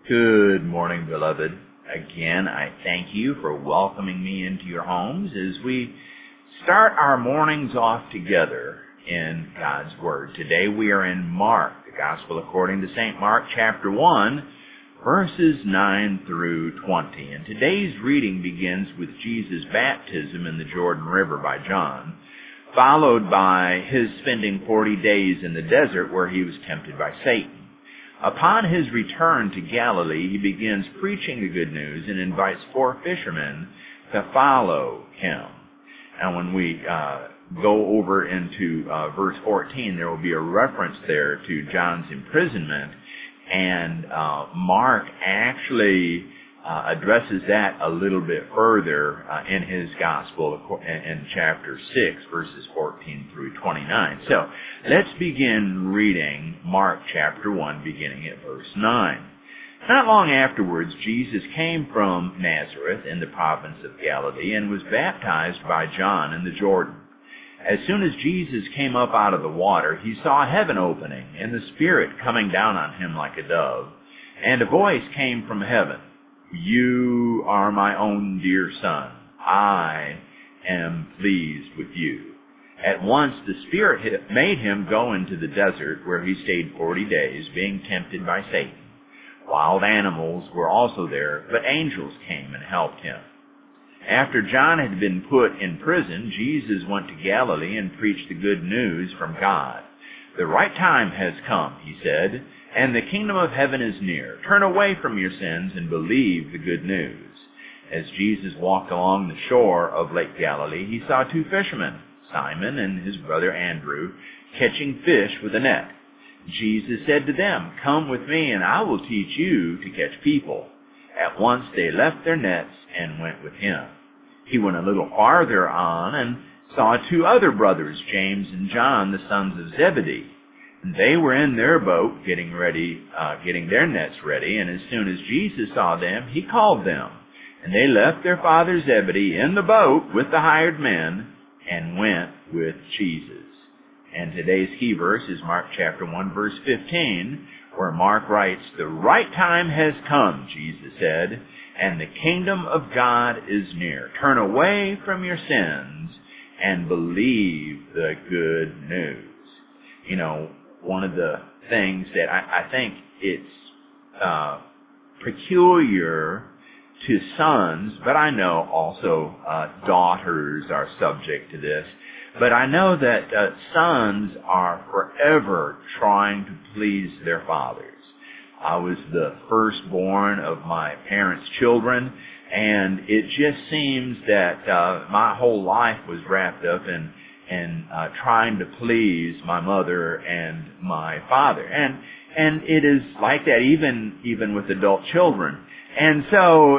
Good morning, beloved. Again, I thank you for welcoming me into your homes as we start our mornings off together in God's Word. Today we are in Mark, the Gospel according to St. Mark, chapter 1, verses 9 through 20. And today's reading begins with Jesus' baptism in the Jordan River by John, followed by his spending 40 days in the desert where he was tempted by Satan. Upon his return to Galilee, he begins preaching the good news and invites 4 fishermen to follow him. And when we go over into verse 14, there will be a reference there to John's imprisonment, and Mark actually addresses that a little bit further in his gospel in chapter 6, verses 14 through 29. So let's begin reading Mark chapter 1, beginning at verse 9. Not long afterwards, Jesus came from Nazareth in the province of Galilee and was baptized by John in the Jordan. As soon as Jesus came up out of the water, he saw heaven opening and the Spirit coming down on him like a dove. And a voice came from heaven, "You are my own dear Son. I am pleased with you." At once the Spirit made him go into the desert, where he stayed 40 days, being tempted by Satan. Wild animals were also there, but angels came and helped him. After John had been put in prison, Jesus went to Galilee and preached the good news from God. "The right time has come," he said, "and the kingdom of heaven is near. Turn away from your sins and believe the good news." As Jesus walked along the shore of Lake Galilee, he saw 2 fishermen, Simon and his brother Andrew, catching fish with a net. Jesus said to them, "Come with me and I will teach you to catch people." At once they left their nets and went with him. He went a little farther on and saw 2 other brothers, James and John, the sons of Zebedee. And they were in their boat getting their nets ready, and as soon as Jesus saw them, he called them. And they left their father Zebedee in the boat with the hired men and went with Jesus. And today's key verse is Mark chapter 1, verse 15, where Mark writes, "The right time has come," Jesus said, "and the kingdom of God is near. Turn away from your sins and believe the good news." You know, one of the things that I think it's peculiar to sons, but I know also daughters are subject to this. But I know that sons are forever trying to please their fathers. I was the firstborn of my parents' children, and it just seems that my whole life was wrapped up in trying to please my mother and my father. And it is like that even with adult children. And so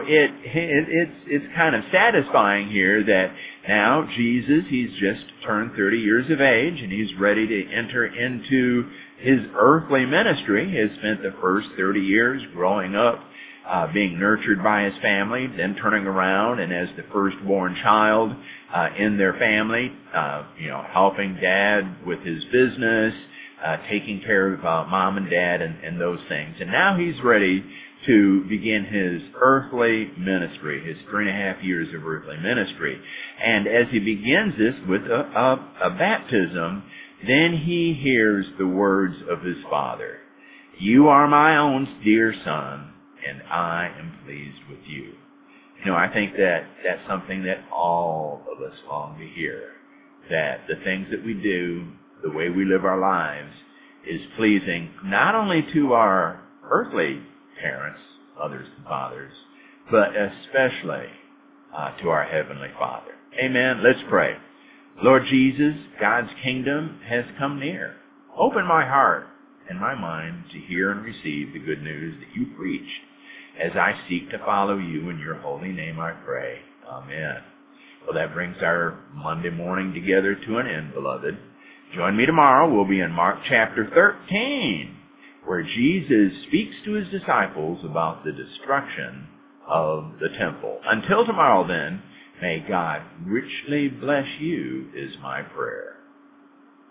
it's kind of satisfying here that now Jesus, he's just turned 30 years of age and he's ready to enter into his earthly ministry. He has spent the first 30 years growing up, being nurtured by his family, then turning around and as the firstborn child in their family, helping dad with his business, taking care of mom and dad and those things. And now he's ready to begin his earthly ministry, his 3.5 years of earthly ministry. And as he begins this with a baptism, then he hears the words of his Father, "You are my own dear Son, and I am pleased with you." You know, I think that that's something that all of us long to hear, that the things that we do, the way we live our lives, is pleasing not only to our earthly parents, mothers and fathers, but especially to our Heavenly Father. Amen. Let's pray. Lord Jesus, God's kingdom has come near. Open my heart and my mind to hear and receive the good news that you preach. As I seek to follow you in your holy name, I pray. Amen. Well, that brings our Monday morning together to an end, beloved. Join me tomorrow. We'll be in Mark chapter 13, where Jesus speaks to his disciples about the destruction of the temple. Until tomorrow then, may God richly bless you is my prayer.